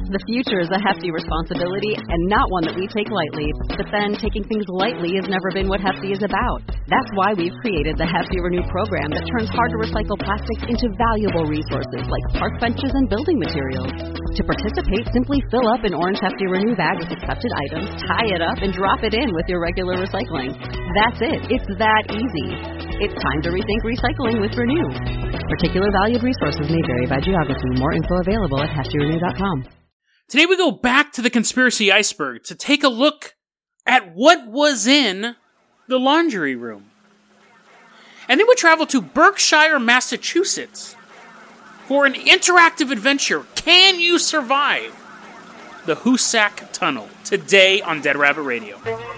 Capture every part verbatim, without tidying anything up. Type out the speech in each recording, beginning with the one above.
The future is a hefty responsibility and not one that we take lightly. But then, taking things lightly has never been what Hefty is about. That's why we've created the Hefty Renew program that turns hard-to-recycle plastics into valuable resources like park benches and building materials. To participate, simply fill up an orange Hefty Renew bag with accepted items, tie it up, and drop it in with your regular recycling. That's it. It's that easy. It's time to rethink recycling with Renew. Particular valued resources may vary by geography. More info available at hefty renew dot com. Today we go back to the conspiracy iceberg to take a look at what was in the laundry room. And then we travel to Berkshire, Massachusetts for an interactive adventure. Can you survive the Hoosac Tunnel? Today on Dead Rabbit Radio.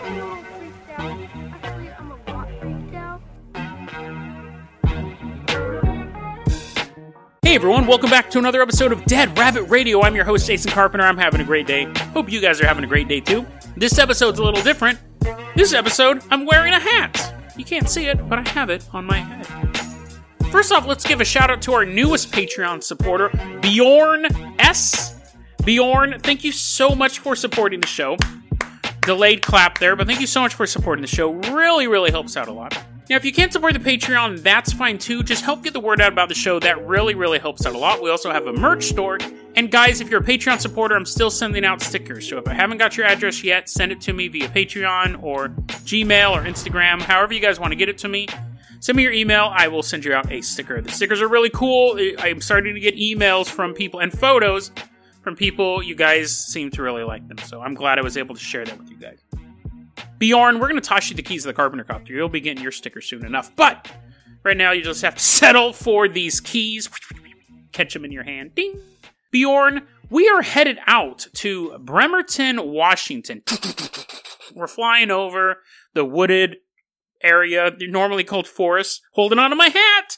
Hey everyone, welcome back to another episode of Dead Rabbit Radio. I'm your host, Jason Carpenter. I'm having a great day. Hope you guys are having a great day too. This episode's a little different. This episode, I'm wearing a hat. You can't see it, but I have it on my head. First off, let's give a shout out to our newest Patreon supporter, Bjorn S. Bjorn, thank you so much for supporting the show. Delayed clap there, but thank you so much for supporting the show. Really, really helps out a lot. Now, if you can't support the Patreon, that's fine too. Just help get the word out about the show. That really, really helps out a lot. We also have a merch store. And guys, if you're a Patreon supporter, I'm still sending out stickers. So if I haven't got your address yet, send it to me via Patreon or Gmail or Instagram. However you guys want to get it to me. Send me your email. I will send you out a sticker. The stickers are really cool. I'm starting to get emails from people and photos from people. You guys seem to really like them. So I'm glad I was able to share that with you guys. Bjorn, we're going to toss you the keys to the Carpenter Copter. You'll be getting your sticker soon enough. But right now, you just have to settle for these keys. Catch them in your hand. Ding. Bjorn, we are headed out to Bremerton, Washington. We're flying over the wooded area, normally called forest. Holding on to my hat.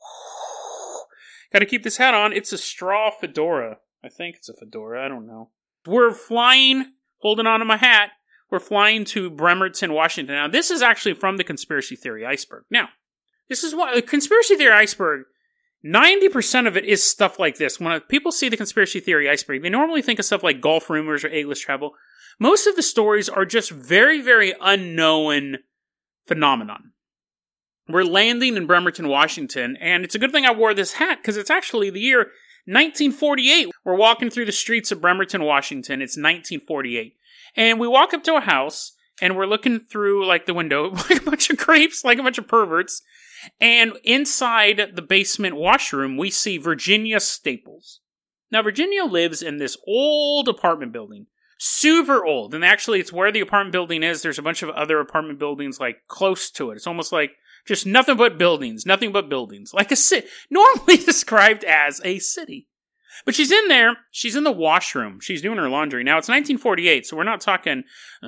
Got to keep this hat on. It's a straw fedora. I think it's a fedora. I don't know. We're flying, holding on to my hat. We're flying to Bremerton, Washington. Now, this is actually from the Conspiracy Theory Iceberg. Now, this is what the Conspiracy Theory Iceberg, ninety percent of it is stuff like this. When people see the Conspiracy Theory Iceberg, they normally think of stuff like golf rumors or A-list travel. Most of the stories are just very, very unknown phenomenon. We're landing in Bremerton, Washington, and it's a good thing I wore this hat because it's actually the year nineteen forty-eight. We're walking through the streets of Bremerton, Washington. It's nineteen forty-eight. And we walk up to a house, and we're looking through, like, the window, like a bunch of creeps, like a bunch of perverts. And inside the basement washroom, we see Virginia Staples. Now, Virginia lives in this old apartment building. Super old. And actually, it's where the apartment building is. There's a bunch of other apartment buildings, like, close to it. It's almost like just nothing but buildings. Nothing but buildings. Like a city. Normally described as a city. But she's in there, she's in the washroom, she's doing her laundry. Now, it's nineteen forty-eight, so we're not talking,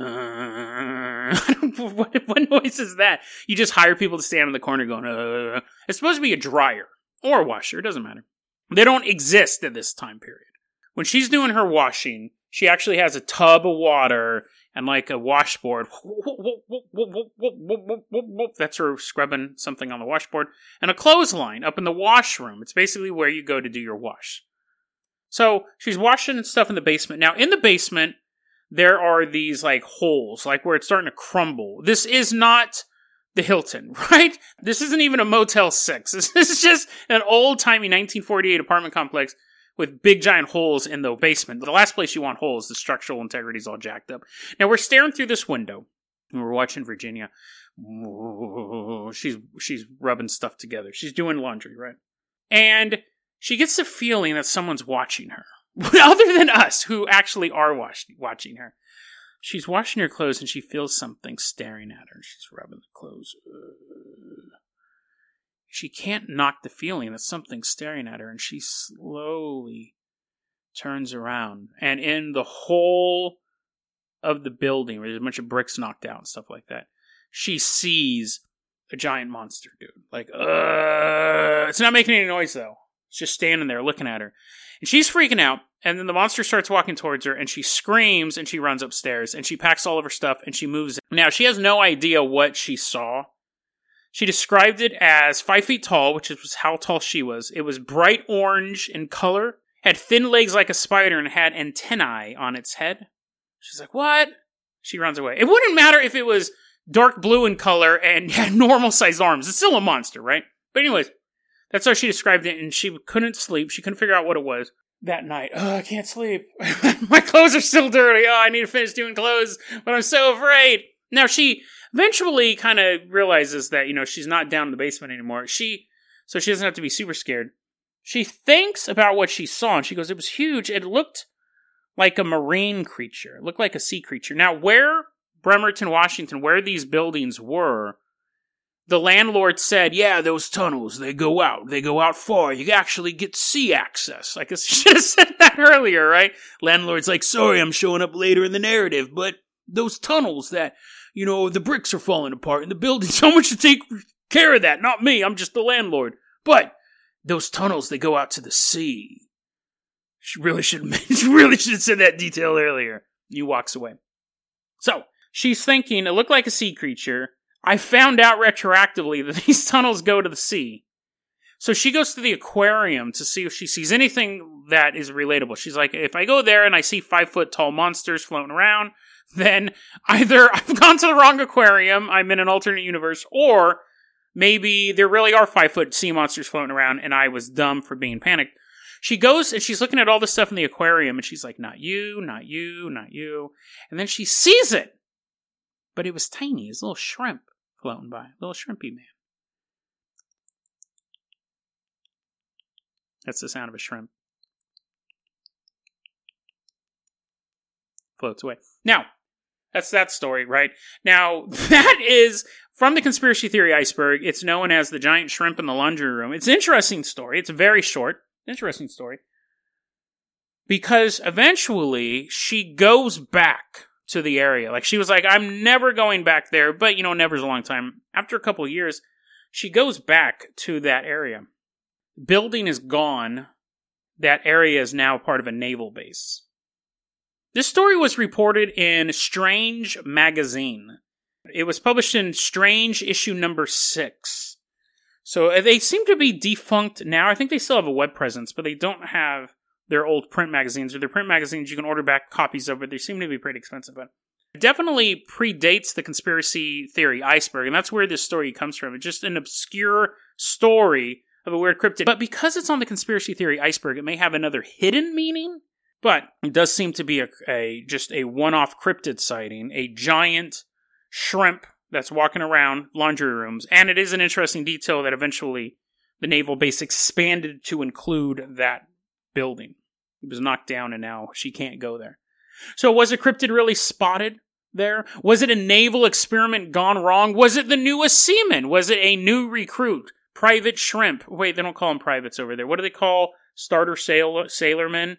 uh, what, what noise is that? You just hire people to stand in the corner going, uh, it's supposed to be a dryer, or a washer, it doesn't matter. They don't exist at this time period. When she's doing her washing, she actually has a tub of water and like a washboard. That's her scrubbing something on the washboard. And a clothesline up in the washroom. It's basically where you go to do your wash. So, she's washing stuff in the basement. Now, in the basement, there are these, like, holes, like, where it's starting to crumble. This is not the Hilton, right? This isn't even a Motel six. This is just an old-timey nineteen forty-eight apartment complex with big, giant holes in the basement. The last place you want holes, the structural integrity is all jacked up. Now, we're staring through this window, and we're watching Virginia. She's, she's rubbing stuff together. She's doing laundry, right? And she gets the feeling that someone's watching her. Other than us, who actually are watch- watching her. She's washing her clothes and she feels something staring at her. She's rubbing the clothes. She can't knock the feeling that something's staring at her. And she slowly turns around. And in the whole of the building, where there's a bunch of bricks knocked out and stuff like that, she sees a giant monster, dude. Like, uh, it's not making any noise, though. It's just standing there looking at her. And she's freaking out. And then the monster starts walking towards her. And she screams and she runs upstairs. And she packs all of her stuff and she moves. Now, she has no idea what she saw. She described it as five feet tall, which was how tall she was. It was bright orange in color. had thin legs like a spider and had antennae on its head. She's like, what? She runs away. It wouldn't matter if it was dark blue in color and had normal-sized arms. It's still a monster, right? But anyways, that's how she described it, and she couldn't sleep. She couldn't figure out what it was that night. Oh, I can't sleep. My clothes are still dirty. Oh, I need to finish doing clothes, but I'm so afraid. Now, she eventually kind of realizes that, you know, she's not down in the basement anymore. She, so she doesn't have to be super scared. She thinks about what she saw, and she goes, it was huge. It looked like a marine creature. It looked like a sea creature. Now, where Bremerton, Washington, where these buildings were, the landlord said, yeah, those tunnels, they go out. They go out far. You actually get sea access. I guess you should have said that earlier, right? Landlord's like, sorry, I'm showing up later in the narrative, but those tunnels that, you know, the bricks are falling apart in the building. Someone should take care of that. Not me. I'm just the landlord. But those tunnels, they go out to the sea. She really should have, she really should have said that detail earlier. He walks away. So, she's thinking, it looked like a sea creature. I found out retroactively that these tunnels go to the sea. So she goes to the aquarium to see if she sees anything that is relatable. She's like, if I go there and I see five foot tall monsters floating around, then either I've gone to the wrong aquarium, I'm in an alternate universe, or maybe there really are five foot sea monsters floating around and I was dumb for being panicked. She goes and she's looking at all this stuff in the aquarium and she's like, not you, not you, not you. And then she sees it. But it was tiny. It was a little shrimp floating by. A little shrimpy man. That's the sound of a shrimp. Floats away. Now, that's that story, right? Now, that is from the conspiracy theory iceberg. It's known as the giant shrimp in the laundry room. It's an interesting story. It's very short. Interesting story. Because eventually, she goes back to the area. Like, she was like, I'm never going back there, but, you know, never's a long time. After a couple of years, she goes back to that area. Building is gone. That area is now part of a naval base. This story was reported in Strange Magazine. It was published in Strange issue number six. So they seem to be defunct now. I think they still have a web presence, but they don't have their old print magazines, or their print magazines you can order back copies of, but they seem to be pretty expensive. But it definitely predates the conspiracy theory iceberg, and that's where this story comes from. It's just an obscure story of a weird cryptid. But because it's on the conspiracy theory iceberg, it may have another hidden meaning, but it does seem to be a, a just a one-off cryptid sighting, a giant shrimp that's walking around laundry rooms, and it is an interesting detail that eventually the naval base expanded to include that building. It was knocked down and now she can't go there. So was a cryptid really spotted there? Was it a naval experiment gone wrong? Was it the newest seaman? Was it a new recruit? Private Shrimp. Wait, they don't call them privates over there. What do they call starter sailor, sailormen?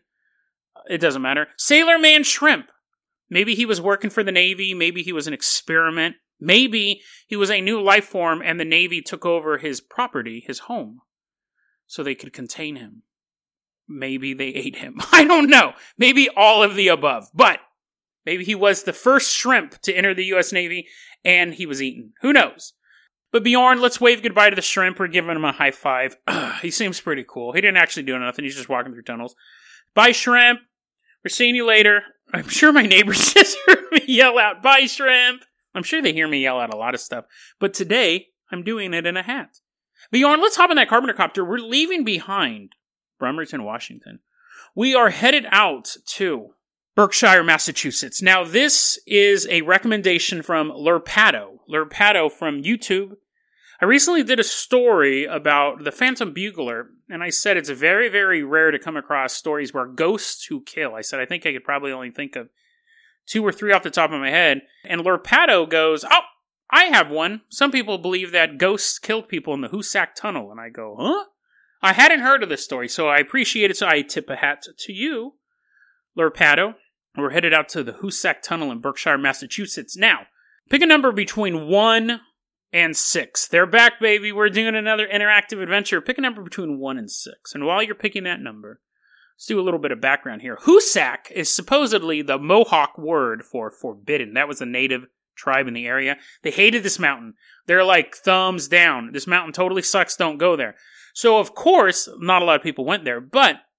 It doesn't matter. Sailorman Shrimp. Maybe he was working for the Navy. Maybe he was an experiment. Maybe he was a new life form and the Navy took over his property, his home, so they could contain him. Maybe they ate him. I don't know. Maybe all of the above. But maybe he was the first shrimp to enter the U S Navy and he was eaten. Who knows? But Bjorn, let's wave goodbye to the shrimp. We're giving him a high five. Ugh, he seems pretty cool. He didn't actually do nothing. He's just walking through tunnels. Bye, shrimp. We're seeing you later. I'm sure my neighbors just heard me yell out, bye, shrimp. I'm sure they hear me yell out a lot of stuff. But today, I'm doing it in a hat. Bjorn, let's hop in that Carpenter copter. We're leaving behind Bremerton, Washington. We are headed out to Berkshire, Massachusetts. Now, this is a recommendation from Lurpato. Lurpato from YouTube. I recently did a story about the Phantom Bugler, and I said it's very, very rare to come across stories where ghosts who kill. I said I think I could probably only think of two or three off the top of my head. And Lurpato goes, oh, I have one. Some people believe that ghosts killed people in the Hoosac Tunnel. And I go, huh? I hadn't heard of this story, so I appreciate it, so I tip a hat to you, Lurpato. We're headed out to the Hoosac Tunnel in Berkshire, Massachusetts. Now, pick a number between one and six. They're back, baby. We're doing another interactive adventure. Pick a number between one and six. And while you're picking that number, let's do a little bit of background here. Hoosac is supposedly the Mohawk word for forbidden. That was a native tribe in the area. They hated this mountain. They're like, thumbs down. This mountain totally sucks. Don't go there. So, of course, not a lot of people went there. But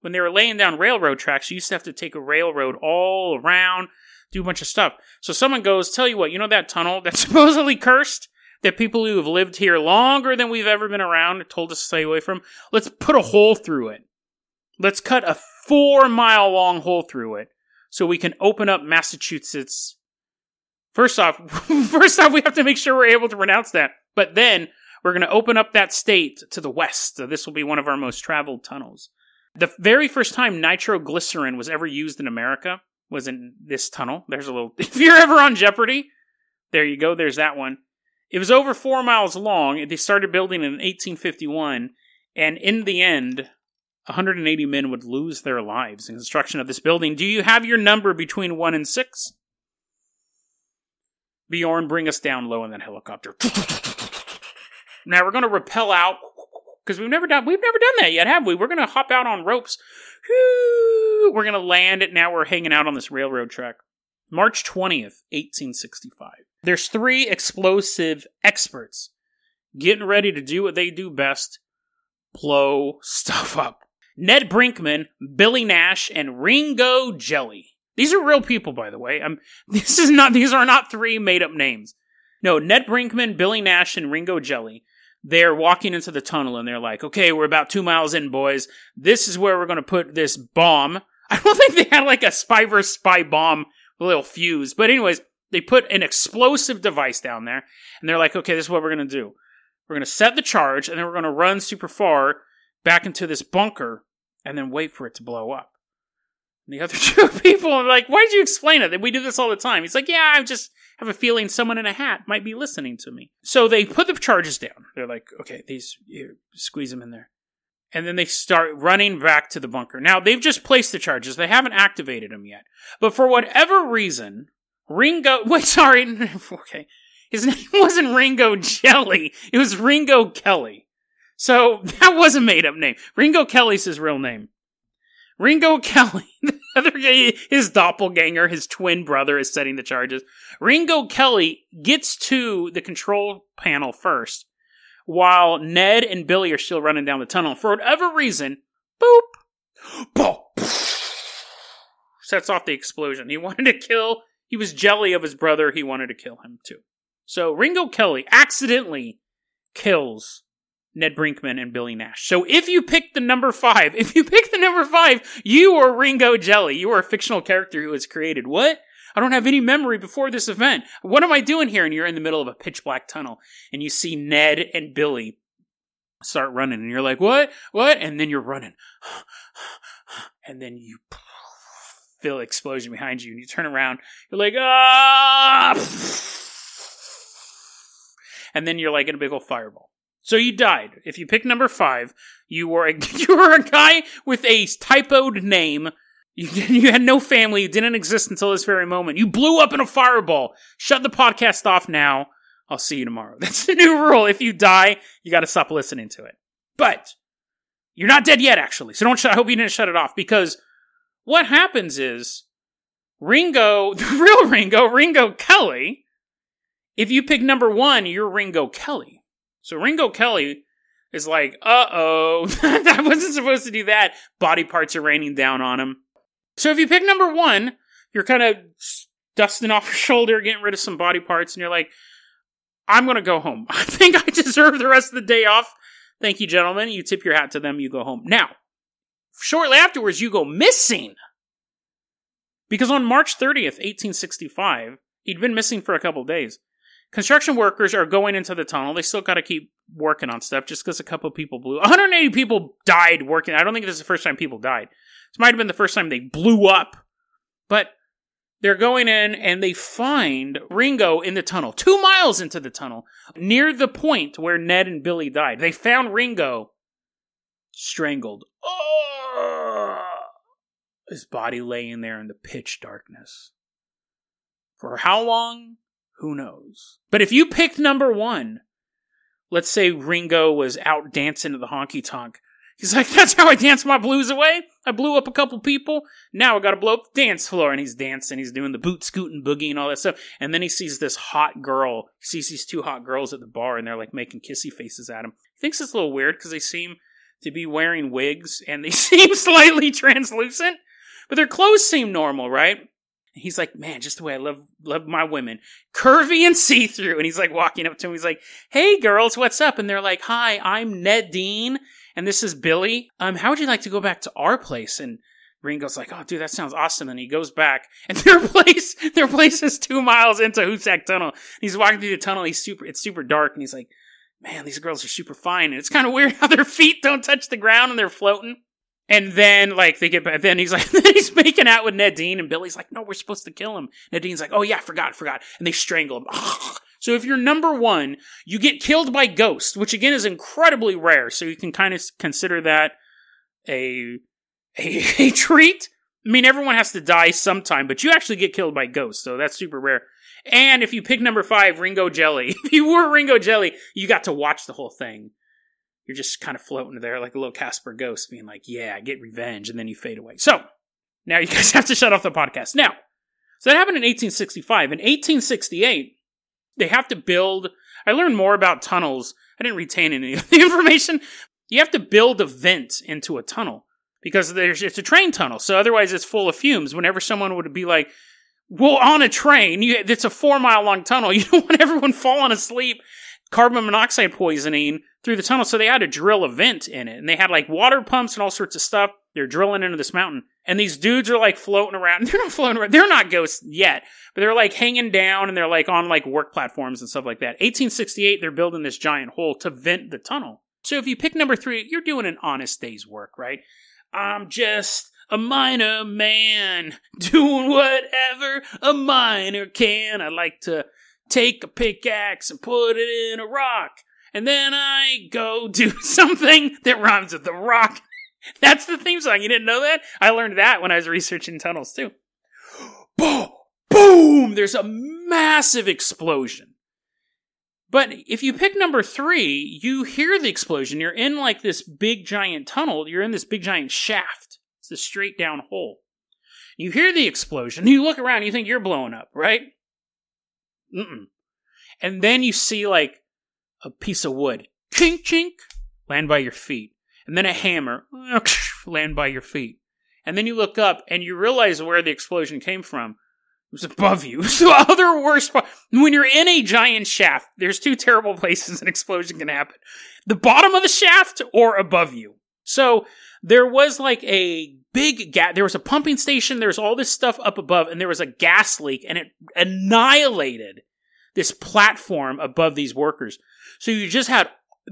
when they were laying down railroad tracks, you used to have to take a railroad all around, do a bunch of stuff. So someone goes, tell you what, you know that tunnel that's supposedly cursed? That people who have lived here longer than we've ever been around told us to stay away from? Let's put a hole through it. Let's cut a four mile long hole through it so we can open up Massachusetts. First off, first off, we have to make sure we're able to pronounce that. But then we're going to open up that state to the west. So this will be one of our most traveled tunnels. The very first time nitroglycerin was ever used in America was in this tunnel. There's a little, if you're ever on Jeopardy, there you go. There's that one. It was over four miles long. They started building in eighteen fifty-one. And in the end, one hundred eighty men would lose their lives in construction of this building. Do you have your number between one and six? Bjorn, bring us down low in that helicopter. Now we're going to rappel out because we've never done we've never done that yet, have we? We're going to hop out on ropes. We're going to land it. Now we're hanging out on this railroad track. March twentieth, eighteen sixty-five. There's three explosive experts getting ready to do what they do best: blow stuff up. Ned Brinkman, Billy Nash, and Ringo Jelly. These are real people, by the way. Um, this is not; these are not three made-up names. No, Ned Brinkman, Billy Nash, and Ringo Jelly. They're walking into the tunnel, and they're like, "Okay, we're about two miles in, boys. This is where we're going to put this bomb." I don't think they had like a spy versus spy bomb, a little fuse, but anyways, they put an explosive device down there, and they're like, "Okay, this is what we're going to do. We're going to set the charge, and then we're going to run super far back into this bunker, and then wait for it to blow up." And the other two people are like, "Why did you explain it? We do this all the time." He's like, "Yeah, I just have a feeling someone in a hat might be listening to me." So they put the charges down. They're like, "Okay, these, here, squeeze them in there." And then they start running back to the bunker. Now, they've just placed the charges. They haven't activated them yet. But for whatever reason, Ringo... Wait, sorry. Okay. His name wasn't Ringo Jelly. It was Ringo Kelly. So, that was a made-up name. Ringo Kelly's his real name. Ringo Kelly, the other guy, his doppelganger, his twin brother, is setting the charges. Ringo Kelly gets to the control panel first, while Ned and Billy are still running down the tunnel. For whatever reason, boop, boop, sets off the explosion. He wanted to kill, he was jelly of his brother, he wanted to kill him too. So Ringo Kelly accidentally kills Ned Brinkman and Billy Nash. So if you pick the number five, if you pick the number five, you are Ringo Jelly. You are a fictional character who was created. What? I don't have any memory before this event. What am I doing here? And you're in the middle of a pitch black tunnel, and you see Ned and Billy start running, and you're like, what? What? And then you're running. And then you feel an explosion behind you, and you turn around. You're like, ah! And then you're like in a big old fireball. So you died. If you pick number five, you were a, you were a guy with a typoed name. You, you had no family. You didn't exist until this very moment. You blew up in a fireball. Shut the podcast off now. I'll see you tomorrow. That's the new rule. If you die, you got to stop listening to it. But you're not dead yet, actually. So don't. Sh- I hope you didn't shut it off, because what happens is Ringo, the real Ringo, Ringo Kelly. If you pick number one, you're Ringo Kelly. So Ringo Kelly is like, uh-oh, I wasn't supposed to do that. Body parts are raining down on him. So if you pick number one, you're kind of dusting off your shoulder, getting rid of some body parts, and you're like, I'm going to go home. I think I deserve the rest of the day off. Thank you, gentlemen. You tip your hat to them, you go home. Now, shortly afterwards, you go missing. Because on March thirtieth, eighteen sixty-five, he'd been missing for a couple of days. Construction workers are going into the tunnel. They still got to keep working on stuff just because a couple of people blew. one hundred eighty people died working. I don't think this is the first time people died. This might have been the first time they blew up. But they're going in and they find Ringo in the tunnel, two miles into the tunnel, near the point where Ned and Billy died. They found Ringo strangled. Oh! His body laying there in the pitch darkness. For how long? Who knows? But if you picked number one, let's say Ringo was out dancing to the honky tonk. He's like, that's how I dance my blues away. I blew up a couple people. Now I gotta blow up the dance floor. And he's dancing. He's doing the boot scooting boogie and all that stuff. And then he sees this hot girl. He sees these two hot girls at the bar, and they're like making kissy faces at him. He thinks it's a little weird because they seem to be wearing wigs, and they seem slightly translucent, but their clothes seem normal, right? He's like, man, just the way I love love my women. Curvy and see-through. And he's like walking up to him. He's like, hey, girls, what's up? And they're like, hi, I'm Ned Dean, and this is Billy. Um, how would you like to go back to our place? And Ringo's like, oh, dude, that sounds awesome. And he goes back, and their place their place is two miles into Hoosac Tunnel. He's walking through the tunnel. He's super. It's super dark, and he's like, man, these girls are super fine. And it's kind of weird how their feet don't touch the ground, and they're floating. And then, like, they get back, then he's like, then he's making out with Ned Dean, and Billy's like, no, we're supposed to kill him. Ned Dean's like, oh yeah, forgot, forgot. And they strangle him. So if you're number one, you get killed by ghost, which again is incredibly rare. So you can kind of consider that a, a, a treat. I mean, everyone has to die sometime, but you actually get killed by ghost, so that's super rare. And if you pick number five, Ringo Jelly, if you were Ringo Jelly, you got to watch the whole thing. You're just kind of floating there like a little Casper ghost being like, yeah, get revenge, and then you fade away. So, now you guys have to shut off the podcast. Now, so that happened in eighteen sixty-five. In eighteen sixty-eight, they have to build, I learned more about tunnels. I didn't retain any of the information. You have to build a vent into a tunnel because there's it's a train tunnel, so otherwise it's full of fumes. Whenever someone would be like, well, on a train, you, it's a four-mile-long tunnel. You don't want everyone falling asleep, carbon monoxide poisoning through the tunnel, so they had to drill a vent in it. And they had, like, water pumps and all sorts of stuff. They're drilling into this mountain. And these dudes are, like, floating around. They're not floating around. They're not ghosts yet. But they're, like, hanging down, and they're, like, on, like, work platforms and stuff like that. eighteen sixty-eight, they're building this giant hole to vent the tunnel. So if you pick number three, you're doing an honest day's work, right? I'm just a miner man, doing whatever a miner can. I like to take a pickaxe and put it in a rock. And then I go do something that rhymes with the rock. That's the theme song. You didn't know that? I learned that when I was researching tunnels, too. Boom! Boom! There's a massive explosion. But if you pick number three, you hear the explosion. You're in, like, this big, giant tunnel. You're in this big, giant shaft. It's a straight down hole. You hear the explosion. You look around. You think you're blowing up, right? Mm-mm. And then you see, like, a piece of wood, chink, chink, land by your feet. And then a hammer, land by your feet. And then you look up and you realize where the explosion came from. It was above you. So other worse part, when you're in a giant shaft, there's two terrible places an explosion can happen. The bottom of the shaft or above you. So there was like a big gas, there was a pumping station, there was all this stuff up above, and there was a gas leak, and it annihilated this platform above these workers. So you just had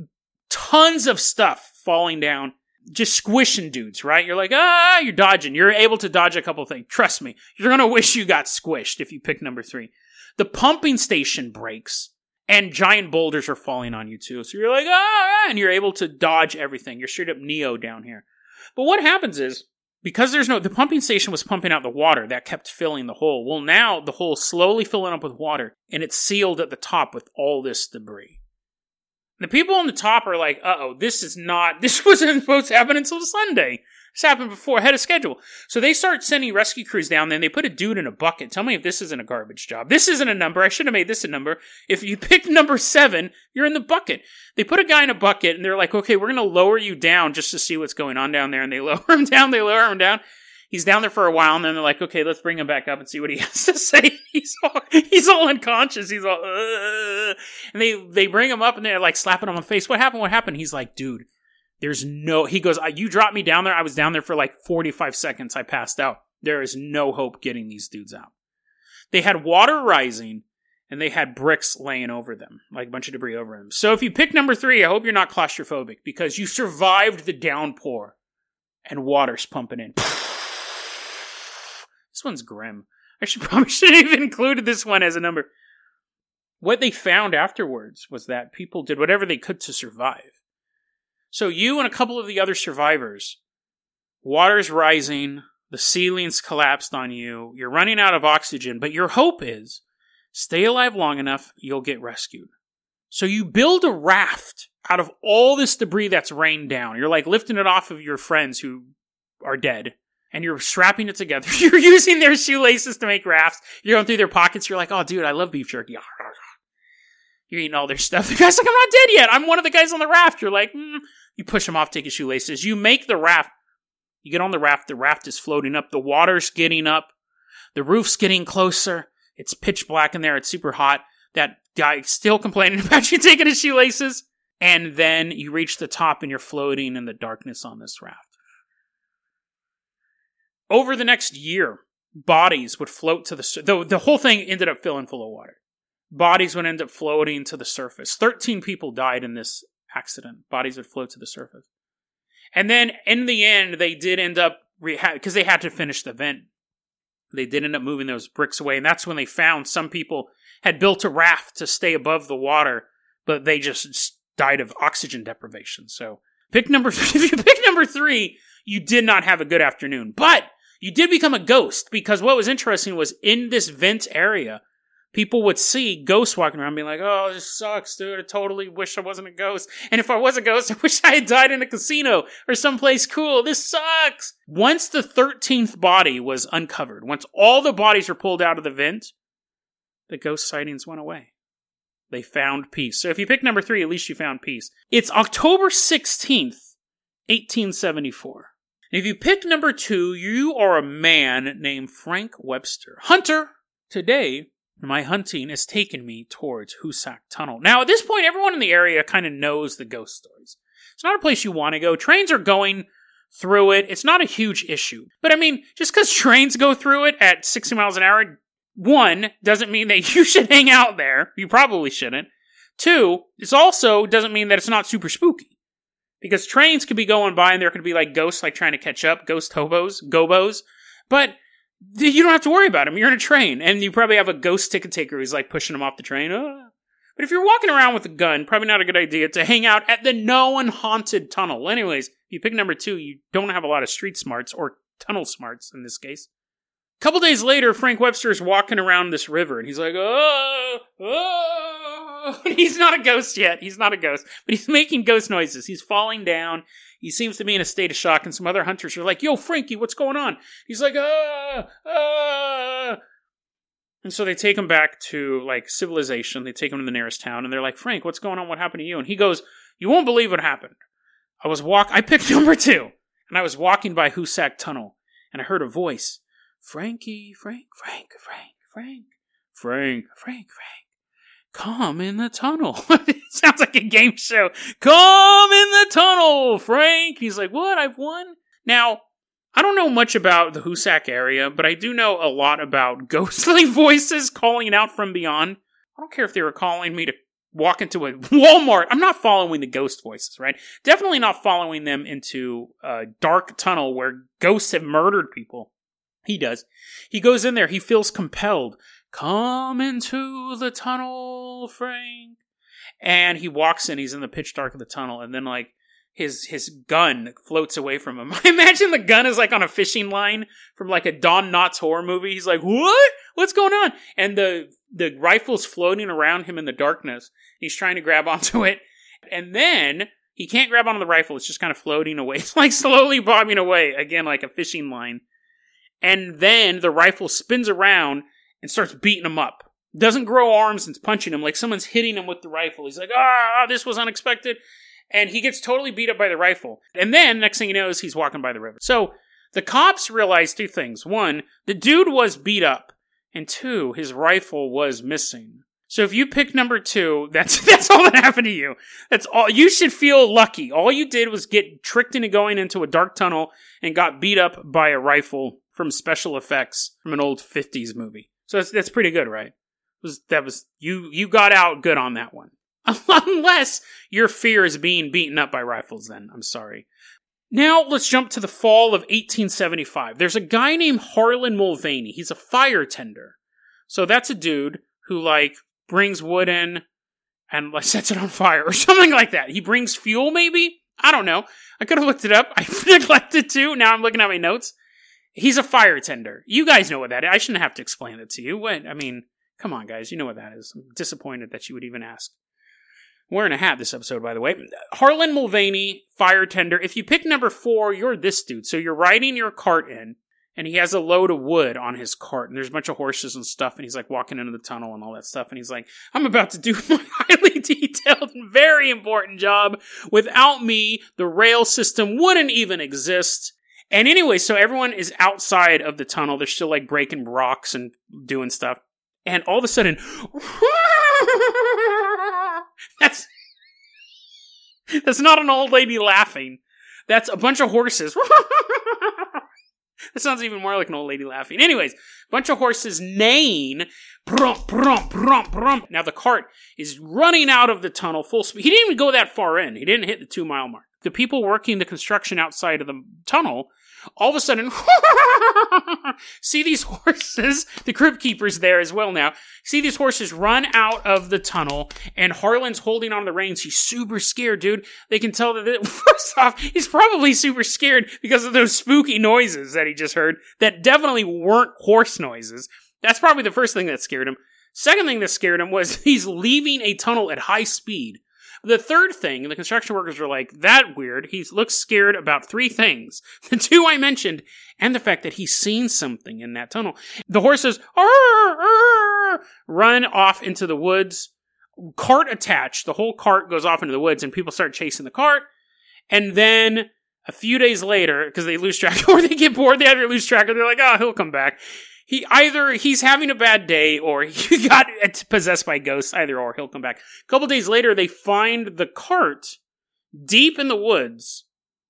tons of stuff falling down, just squishing dudes, right? You're like, ah, you're dodging. You're able to dodge a couple of things. Trust me, you're going to wish you got squished if you pick number three. The pumping station breaks, and giant boulders are falling on you too. So you're like, ah, and you're able to dodge everything. You're straight up Neo down here. But what happens is, because there's no, the pumping station was pumping out the water that kept filling the hole. Well, now the hole's slowly filling up with water, and it's sealed at the top with all this debris. The people on the top are like, uh-oh, this is not, this wasn't supposed to happen until Sunday. This happened before, ahead of schedule. So they start sending rescue crews down there, and they put a dude in a bucket. Tell me if this isn't a garbage job. This isn't a number. I should have made this a number. If you picked number seven, you're in the bucket. They put a guy in a bucket, and they're like, okay, we're going to lower you down just to see what's going on down there. And they lower him down, they lower him down. He's down there for a while, and then they're like, okay, let's bring him back up and see what he has to say. He's all, he's all unconscious. He's all, uh, and they, they bring him up, and they're like slapping him on the face. What happened? What happened? He's like, dude, there's no, he goes, you dropped me down there. I was down there for like forty-five seconds. I passed out. There is no hope getting these dudes out. They had water rising, and they had bricks laying over them, like a bunch of debris over them. So if you pick number three, I hope you're not claustrophobic, because you survived the downpour, and water's pumping in. This one's grim. I should probably should have even included this one as a number. What they found afterwards was that people did whatever they could to survive. So you and a couple of the other survivors, water's rising, the ceiling's collapsed on you, you're running out of oxygen, but your hope is, stay alive long enough, you'll get rescued. So you build a raft out of all this debris that's rained down. You're like lifting it off of your friends who are dead. And you're strapping it together. You're using their shoelaces to make rafts. You're going through their pockets. You're like, oh, dude, I love beef jerky. You're eating all their stuff. The guy's like, I'm not dead yet. I'm one of the guys on the raft. You're like, mm, You push them off, take your shoelaces. You make the raft. You get on the raft. The raft is floating up. The water's getting up. The roof's getting closer. It's pitch black in there. It's super hot. That guy's still complaining about you taking his shoelaces. And then you reach the top and you're floating in the darkness on this raft. Over the next year, bodies would float to the surface. The, the whole thing ended up filling full of water. Bodies would end up floating to the surface. thirteen people died in this accident. Bodies would float to the surface. And then in the end, they did end up, because they had to finish the vent, they did end up moving those bricks away. And that's when they found some people had built a raft to stay above the water, but they just died of oxygen deprivation. So pick number, if you pick number three, you did not have a good afternoon. But you did become a ghost, because what was interesting was in this vent area, people would see ghosts walking around being like, oh, this sucks, dude. I totally wish I wasn't a ghost. And if I was a ghost, I wish I had died in a casino or someplace cool. This sucks. Once the thirteenth body was uncovered, once all the bodies were pulled out of the vent, the ghost sightings went away. They found peace. So if you pick number three, at least you found peace. It's October sixteenth, eighteen seventy-four. And if you pick number two, you are a man named Frank Webster. Hunter, today, my hunting has taken me towards Hoosac Tunnel. Now, at this point, everyone in the area kind of knows the ghost stories. It's not a place you want to go. Trains are going through it. It's not a huge issue. But I mean, just because trains go through it at sixty miles an hour, one, doesn't mean that you should hang out there. You probably shouldn't. Two, it also doesn't mean that it's not super spooky. Because trains could be going by and there could be like ghosts like trying to catch up, ghost hobos, gobos. But you don't have to worry about them. You're in a train, and you probably have a ghost ticket taker who's like pushing them off the train. Oh. But if you're walking around with a gun, probably not a good idea to hang out at the known haunted tunnel. Anyways, if you pick number two, you don't have a lot of street smarts, or tunnel smarts in this case. A couple days later, Frank Webster is walking around this river, and he's like, oh, oh. He's not a ghost yet. He's not a ghost. But he's making ghost noises. He's falling down. He seems to be in a state of shock, and some other hunters are like, yo, Frankie, what's going on? He's like, ah, ah. And so they take him back to, like, civilization. They take him to the nearest town, and they're like, Frank, what's going on? What happened to you? And he goes, you won't believe what happened. I was walk. I picked number two, and I was walking by Hoosac Tunnel, and I heard a voice. Frankie, Frank, Frank, Frank, Frank, Frank, Frank, Frank. Come in the tunnel. It sounds like a game show. Come in the tunnel, Frank. He's like, what? I've won? Now, I don't know much about the Hoosac area, but I do know a lot about ghostly voices calling out from beyond. I don't care if they were calling me to walk into a Walmart. I'm not following the ghost voices, right? Definitely not following them into a dark tunnel where ghosts have murdered people. He does. He goes in there. He feels compelled. Come into the tunnel, Frank. And he walks in. He's in the pitch dark of the tunnel. And then, like, his his gun floats away from him. I imagine the gun is, like, on a fishing line from, like, a Don Knotts horror movie. He's like, what? What's going on? And the, the rifle's floating around him in the darkness. He's trying to grab onto it. And then he can't grab onto the rifle. It's just kind of floating away. It's, like, slowly bobbing away. Again, like a fishing line. And then the rifle spins around and starts beating him up. Doesn't grow arms and is punching him like someone's hitting him with the rifle. He's like, ah, this was unexpected. And he gets totally beat up by the rifle. And then, next thing you know, is he's walking by the river. So, the cops realized two things. One, the dude was beat up. And two, his rifle was missing. So if you pick number two, that's that's all that happened to you. That's all. You should feel lucky. All you did was get tricked into going into a dark tunnel and got beat up by a rifle from special effects from an old fifties movie. So that's, that's pretty good, right? It was, that was you. You got out good on that one, unless your fear is being beaten up by rifles. Then I'm sorry. Now let's jump to the fall of eighteen seventy-five. There's a guy named Harlan Mulvaney. He's a fire tender. So that's a dude who like brings wood in and like sets it on fire or something like that. He brings fuel, maybe. I don't know. I could have looked it up. I neglected to. Now I'm looking at my notes. He's a fire tender. You guys know what that is. I shouldn't have to explain it to you. What? I mean, come on, guys. You know what that is. I'm disappointed that you would even ask. I'm wearing a hat this episode, by the way. Harlan Mulvaney, fire tender. If you pick number four, you're this dude. So you're riding your cart in, And he has a load of wood on his cart, and there's a bunch of horses and stuff, and he's like walking into the tunnel and all that stuff, and he's like, I'm about to do my highly detailed and very important job. Without me, the rail system wouldn't even exist. And anyway, so everyone is outside of the tunnel. They're still like breaking rocks and doing stuff. And all of a sudden, that's, that's not an old lady laughing. That's a bunch of horses. That sounds even more like an old lady laughing. Anyways, bunch of horses neighing. Brump, brump, brump, brump. Now the cart is running out of the tunnel full speed. He didn't even go that far in. He didn't hit the two mile mark. The people working the construction outside of the tunnel all of a sudden see these horses. The crypt keeper's there as well now. See these horses run out of the tunnel, and Harlan's holding on the reins. He's super scared, dude. They can tell that, it, first off, he's probably super scared because of those spooky noises that he just heard that definitely weren't horse noises. That's probably the first thing that scared him. Second thing that scared him was he's leaving a tunnel at high speed. The third thing, the construction workers were like, that weird. He looks scared about three things. The two I mentioned, and the fact that he's seen something in that tunnel. The horses arr, arr, run off into the woods, cart attached. The whole cart goes off into the woods, and people start chasing the cart. And then a few days later, because they lose track, or they get bored, they either lose track, or they're like, oh, he'll come back. He either he's having a bad day or he got possessed by ghosts, either or, he'll come back. A couple days later, they find the cart deep in the woods.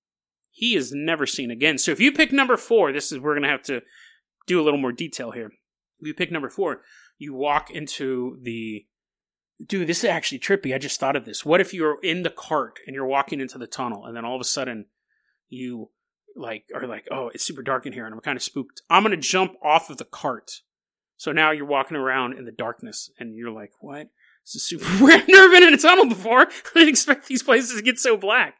He is never seen again. So if you pick number four, this is, we're going to have to do a little more detail here. If you pick number four, you walk into the, dude, this is actually trippy. I just thought of this. What if you're in the cart and you're walking into the tunnel and then all of a sudden you like are like, oh, it's super dark in here and I'm kind of spooked. I'm going to jump off of the cart. So now you're walking around in the darkness and you're like, what? This is super weird. I've never been in a tunnel before. I didn't expect these places to get so black.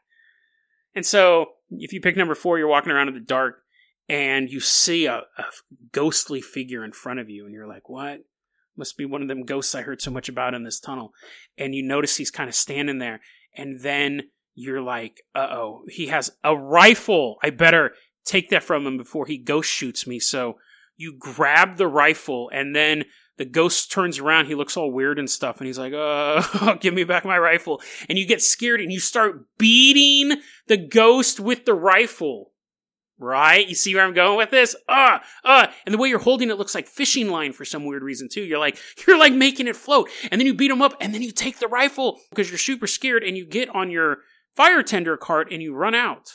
And so if you pick number four, you're walking around in the dark and you see a, a ghostly figure in front of you and you're like, what? Must be one of them ghosts I heard so much about in this tunnel. And you notice he's kind of standing there, and then you're like, uh-oh, he has a rifle. I better take that from him before he ghost shoots me. So you grab the rifle, and then the ghost turns around. He looks all weird and stuff, and he's like, uh, give me back my rifle. And you get scared, and you start beating the ghost with the rifle. Right? You see where I'm going with this? Uh, uh, and the way you're holding it looks like fishing line for some weird reason too. You're like, you're like making it float. And then you beat him up, and then you take the rifle because you're super scared, and you get on your fire tender cart and you run out.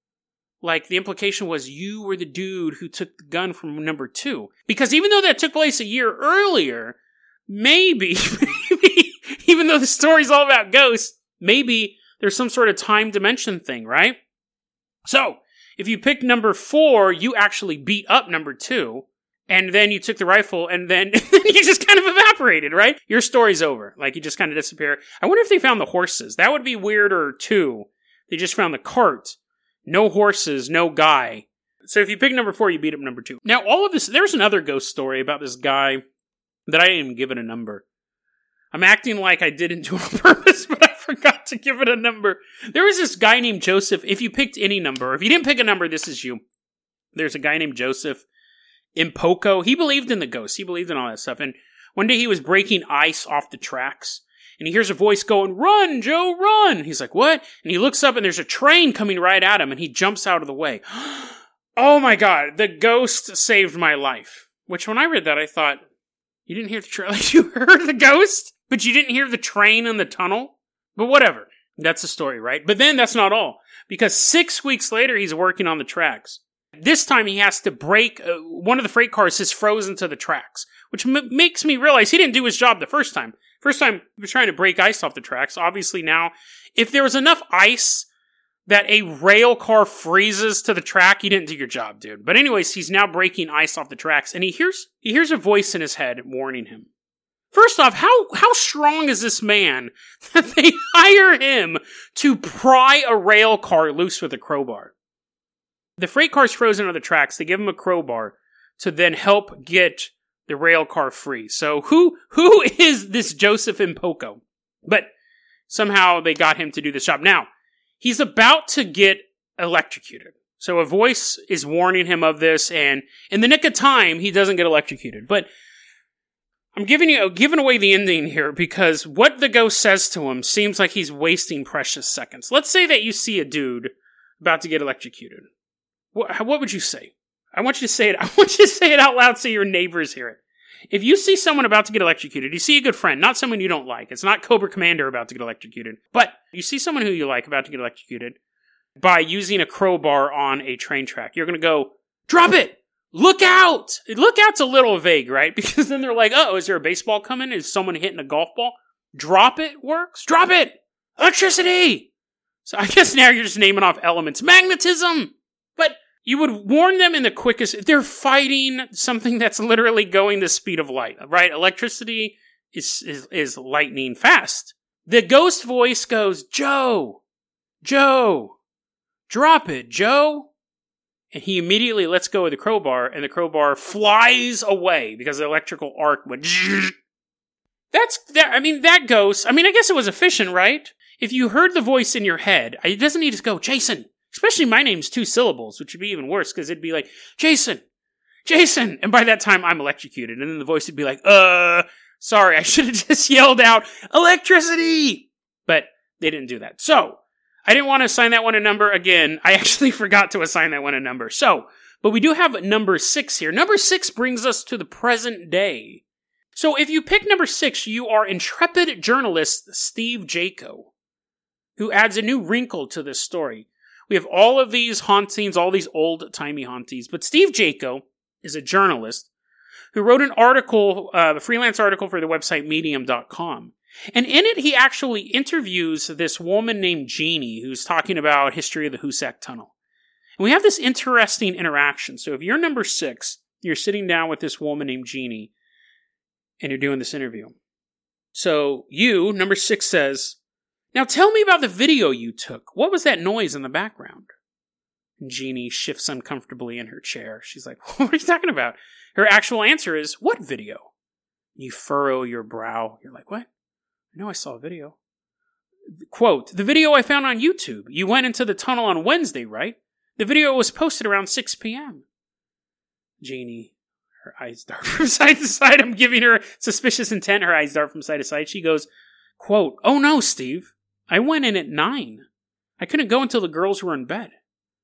Like, the implication was you were the dude who took the gun from number two. Because even though that took place a year earlier, maybe, maybe, even though the story's all about ghosts, maybe there's some sort of time dimension thing, right? So, if you pick number four, you actually beat up number two, and then you took the rifle, and then you just kind of evaporated, right? Your story's over. Like, you just kind of disappear. I wonder if they found the horses. That would be weirder, too. They just found the cart. No horses, no guy. So if you pick number four, you beat up number two. Now, all of this, there's another ghost story about this guy that I didn't even give it a number. I'm acting like I didn't do it on purpose, but I forgot to give it a number. There was this guy named Joseph. If you picked any number, or if you didn't pick a number, this is you. There's a guy named Joseph Impoko. He believed in the ghosts. He believed in all that stuff. And one day he was breaking ice off the tracks. And he hears a voice going, run, Joe, run. And he's like, what? And he looks up and there's a train coming right at him. And he jumps out of the way. Oh my God, the ghost saved my life. Which when I read that, I thought, you didn't hear the train? Like, you heard the ghost, but you didn't hear the train in the tunnel? But whatever. That's the story, right? But then that's not all. Because six weeks later, he's working on the tracks. This time he has to break, uh, one of the freight cars is frozen to the tracks, which m- makes me realize he didn't do his job the first time. First time he was trying to break ice off the tracks. Obviously now, if there was enough ice that a rail car freezes to the track, you didn't do your job, dude. But anyways, he's now breaking ice off the tracks, and he hears he hears a voice in his head warning him. First off, how how strong is this man that they hire him to pry a rail car loose with a crowbar? The freight car's frozen on the tracks. They give him a crowbar to then help get the rail car free. So who who is this Joseph Impoko? But somehow they got him to do this job. Now, he's about to get electrocuted. So a voice is warning him of this, and in the nick of time, he doesn't get electrocuted. But I'm giving you giving away the ending here because what the ghost says to him seems like he's wasting precious seconds. Let's say that you see a dude about to get electrocuted. What, what would you say? I want you to say it. I want you to say it out loud so your neighbors hear it. If you see someone about to get electrocuted, you see a good friend, not someone you don't like. It's not Cobra Commander about to get electrocuted, but you see someone who you like about to get electrocuted by using a crowbar on a train track. You're going to go, drop it! Look out! Look out's a little vague, right? Because then they're like, oh, is there a baseball coming? Is someone hitting a golf ball? Drop it works? Drop it! Electricity! So I guess now you're just naming off elements. Magnetism! But you would warn them in the quickest... They're fighting something that's literally going the speed of light, right? Electricity is, is, is lightning fast. The ghost voice goes, Joe! Joe! Drop it, Joe! And he immediately lets go of the crowbar, and the crowbar flies away because the electrical arc went. That's that. I mean, that ghost. I mean, I guess it was efficient, right? If you heard the voice in your head, it doesn't need to go, Jason. Especially my name's two syllables, which would be even worse because it'd be like, Jason, Jason. And by that time, I'm electrocuted. And then the voice would be like, uh, sorry, I should have just yelled out, electricity. But they didn't do that. So, I didn't want to assign that one a number again. I actually forgot to assign that one a number. So, but we do have number six here. Number six brings us to the present day. So if you pick number six, you are intrepid journalist Steve Jaco, who adds a new wrinkle to this story. We have all of these hauntings, all these old-timey hauntings, but Steve Jaco is a journalist who wrote an article, uh, a freelance article for the website medium dot com. And in it, he actually interviews this woman named Jeannie, who's talking about history of the Hoosac Tunnel. And we have this interesting interaction. So if you're number six, you're sitting down with this woman named Jeannie, and you're doing this interview. So you, number six, says, now tell me about the video you took. What was that noise in the background? And Jeannie shifts uncomfortably in her chair. She's like, what are you talking about? Her actual answer is, what video? You furrow your brow. You're like, what? I know I saw a video. Quote, the video I found on YouTube. You went into the tunnel on Wednesday, right? The video was posted around six p.m. Jeannie, her eyes dart from side to side. I'm giving her suspicious intent. Her eyes dart from side to side. She goes, quote, oh no, Steve. I went in at nine. I couldn't go until the girls were in bed.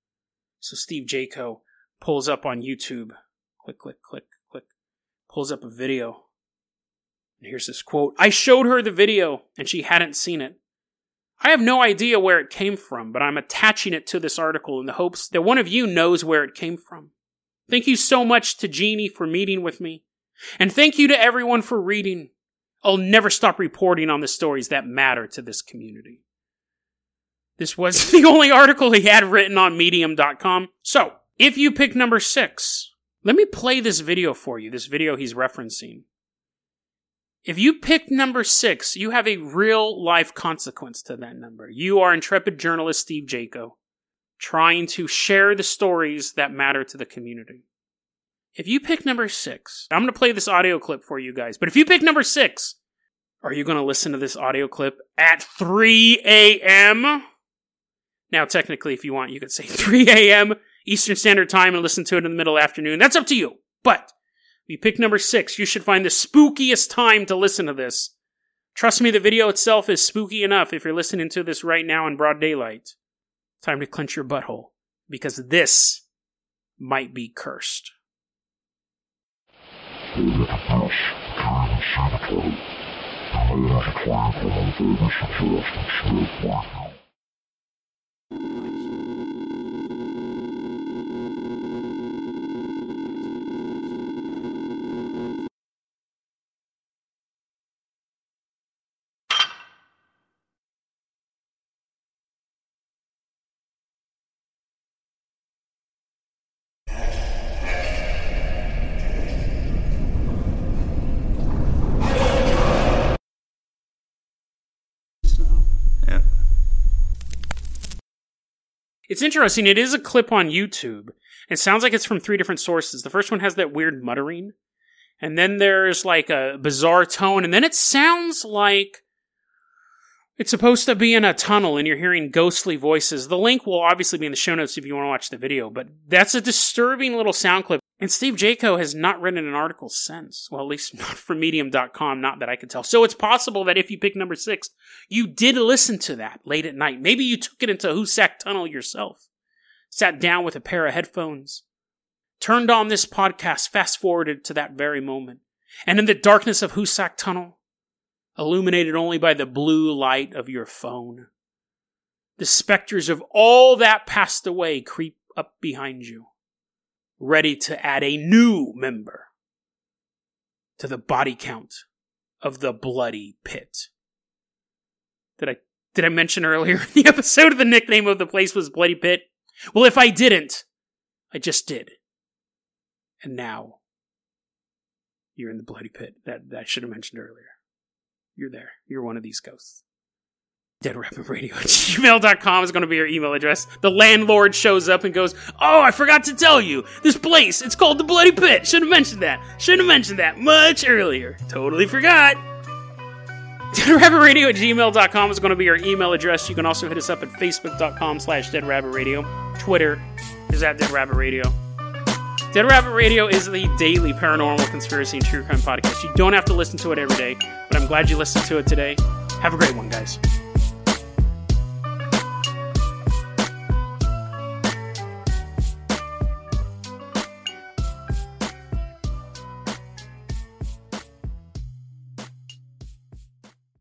So Steve Jaco pulls up on YouTube. Click, click, click, click. Pulls up a video. And here's this quote. I showed her the video, and she hadn't seen it. I have no idea where it came from, but I'm attaching it to this article in the hopes that one of you knows where it came from. Thank you so much to Jeannie for meeting with me. And thank you to everyone for reading. I'll never stop reporting on the stories that matter to this community. This was the only article he had written on medium dot com. So, if you pick number six, let me play this video for you, this video he's referencing. If you pick number six, you have a real-life consequence to that number. You are intrepid journalist Steve Jaco, trying to share the stories that matter to the community. If you pick number six, I'm going to play this audio clip for you guys, but if you pick number six, are you going to listen to this audio clip at three a.m.? Now, technically, if you want, you could say three a.m. Eastern Standard Time and listen to it in the middle of the afternoon. That's up to you, but if you pick number six, you should find the spookiest time to listen to this. Trust me, the video itself is spooky enough if you're listening to this right now in broad daylight. Time to clench your butthole, because this might be cursed. It's interesting. It is a clip on YouTube. It sounds like it's from three different sources. The first one has that weird muttering. And then there's like a bizarre tone. And then it sounds like It's supposed to be in a tunnel and you're hearing ghostly voices. The link will obviously be in the show notes if you want to watch the video, but that's a disturbing little sound clip. And Steve Jaco has not written an article since. Well, at least not from medium dot com, not that I could tell. So it's possible that if you pick number six, you did listen to that late at night. Maybe you took it into Hoosac Tunnel yourself. Sat down with a pair of headphones. Turned on this podcast, fast-forwarded to that very moment. And in the darkness of Hoosac Tunnel, illuminated only by the blue light of your phone, the specters of all that passed away creep up behind you, ready to add a new member to the body count of the Bloody Pit. Did I did I mention earlier in the episode the nickname of the place was Bloody Pit? Well, if I didn't, I just did. And now, you're in the Bloody Pit. That, that I should have mentioned earlier. You're there. You're one of these ghosts. Dead Rabbit Radio at gmail dot com is going to be your email address. The landlord shows up and goes, "Oh, I forgot to tell you. This place, it's called the Bloody Pit. Should have mentioned that. Should have mentioned that much earlier. Totally forgot." Dead Rabbit Radio at gmail dot com is going to be your email address. You can also hit us up at facebook dot com slash Dead Rabbit Radio. Twitter is at Dead Rabbit Radio. Dead Rabbit Radio is the daily paranormal conspiracy and true crime podcast. You don't have to listen to it every day, but I'm glad you listened to it today. Have a great one, guys.